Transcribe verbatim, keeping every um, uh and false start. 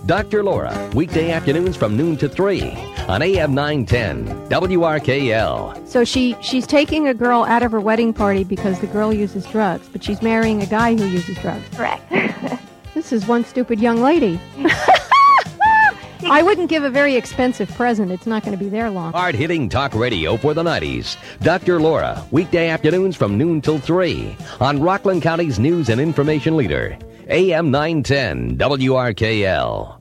Doctor Laura, weekday afternoons from noon to three on A M nine ten, W R K L. So she, she's taking a girl out of her wedding party because the girl uses drugs, but she's marrying a guy who uses drugs. Correct. This is one stupid young lady. I wouldn't give a very expensive present. It's not going to be there long. Hard-hitting talk radio for the nineties. Doctor Laura, weekday afternoons from noon till three on Rockland County's news and information leader, A M nine ten, W R K L.